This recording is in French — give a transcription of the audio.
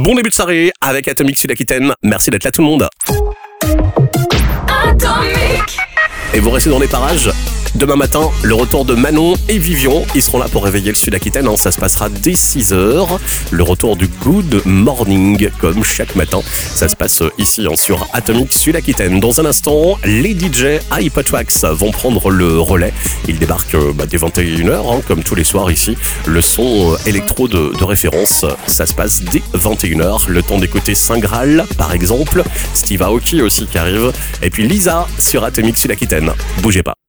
Bon début de soirée avec Atomic Sud-Aquitaine. Merci d'être là tout le monde. Atomic. Et vous restez dans les parages. Demain matin, le retour de Manon et Vivian. Ils seront là pour réveiller le Sud-Aquitaine. Ça se passera dès 6h. Le retour du Good Morning, comme chaque matin. Ça se passe ici sur Atomic Sud-Aquitaine. Dans un instant, les DJ Hypotwax vont prendre le relais. Ils débarquent dès 21h, comme tous les soirs ici. Le son électro de référence, ça se passe dès 21h. Le temps d'écouter Saint Graal, par exemple. Steve Aoki aussi qui arrive. Et puis Lisa sur Atomic Sud-Aquitaine. Bougez pas.